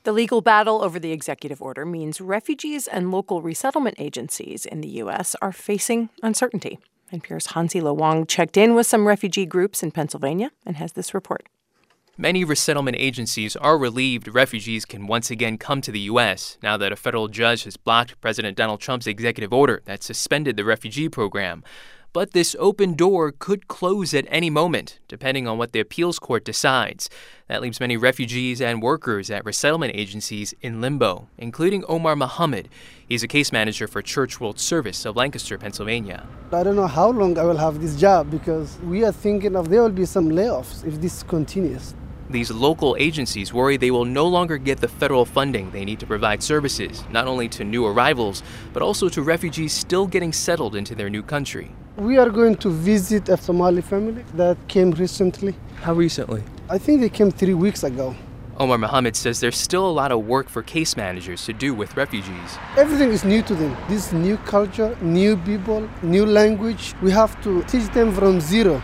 The legal battle over the executive order means refugees and local resettlement agencies in the U.S. are facing uncertainty. NPR's Hansila Wang checked in with some refugee groups in Pennsylvania and has this report. Many resettlement agencies are relieved refugees can once again come to the U.S. now that a federal judge has blocked President Donald Trump's executive order that suspended the refugee program. But this open door could close at any moment, depending on what the appeals court decides. That leaves many refugees and workers at resettlement agencies in limbo, including Omar Muhammad. He's a case manager for Church World Service of Lancaster, Pennsylvania. I don't know how long I will have this job because we are thinking there will be some layoffs if this continues. These local agencies worry they will no longer get the federal funding they need to provide services, not only to new arrivals, but also to refugees still getting settled into their new country. We are going to visit a Somali family that came recently. How recently? I think they came 3 weeks ago. Omar Muhammad says there's still a lot of work for case managers to do with refugees. Everything is new to them. This new culture, new people, new language. We have to teach them from zero.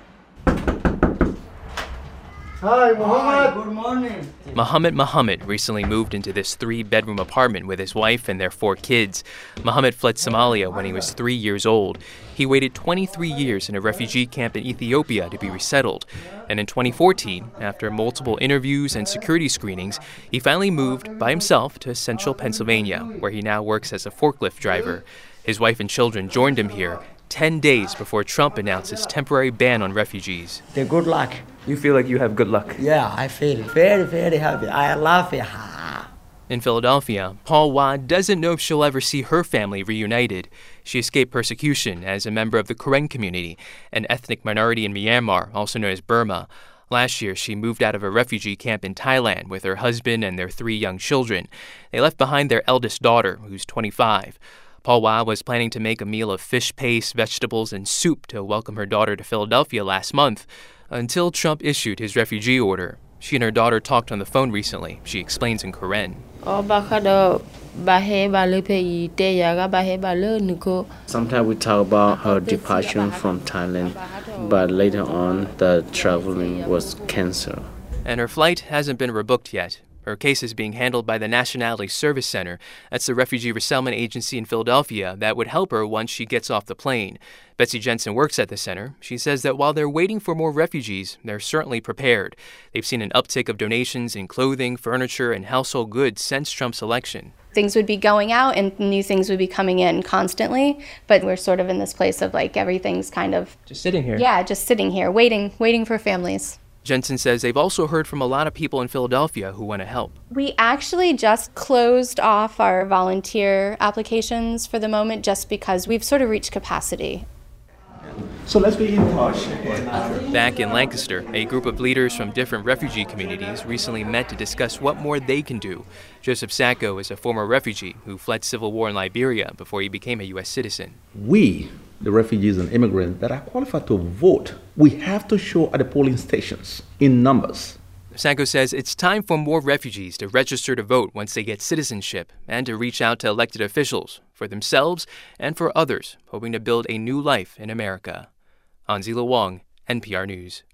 Hi, Muhammad. Hi, good morning. Muhammad recently moved into this 3-bedroom apartment with his wife and their 4 kids. Muhammad fled Somalia when he was 3 years old. He waited 23 years in a refugee camp in Ethiopia to be resettled. And in 2014, after multiple interviews and security screenings, he finally moved by himself to central Pennsylvania, where he now works as a forklift driver. His wife and children joined him here 10 days before Trump announced his temporary ban on refugees. The good luck. You feel like you have good luck? Yeah, I feel very, very happy. I love it. In Philadelphia, Paul Wa doesn't know if she'll ever see her family reunited. She escaped persecution as a member of the Karen community, an ethnic minority in Myanmar, also known as Burma. Last year, she moved out of a refugee camp in Thailand with her husband and their 3 young children. They left behind their eldest daughter, who's 25. Paul Wa was planning to make a meal of fish paste, vegetables, and soup to welcome her daughter to Philadelphia last month, until Trump issued his refugee order. She and her daughter talked on the phone recently. She explains in Karen. Sometimes we talk about her departure from Thailand, but later on, the traveling was canceled. And her flight hasn't been rebooked yet. Her case is being handled by the Nationality Service Center. That's the refugee resettlement agency in Philadelphia that would help her once she gets off the plane. Betsy Jensen works at the center. She says that while they're waiting for more refugees, they're certainly prepared. They've seen an uptick of donations in clothing, furniture, and household goods since Trump's election. Things would be going out and new things would be coming in constantly, but we're sort of in this place of like everything's kind of... Just sitting here. Yeah, just sitting here, waiting for families. Jensen says they've also heard from a lot of people in Philadelphia who want to help. We actually just closed off our volunteer applications for the moment just because we've sort of reached capacity. So let's be in touch. Back in Lancaster, a group of leaders from different refugee communities recently met to discuss what more they can do. Joseph Sacco is a former refugee who fled civil war in Liberia before he became a U.S. citizen. We, the refugees and immigrants that are qualified to vote, we have to show at the polling stations in numbers. Sacco says it's time for more refugees to register to vote once they get citizenship and to reach out to elected officials for themselves and for others hoping to build a new life in America. Hansila Wang, NPR News.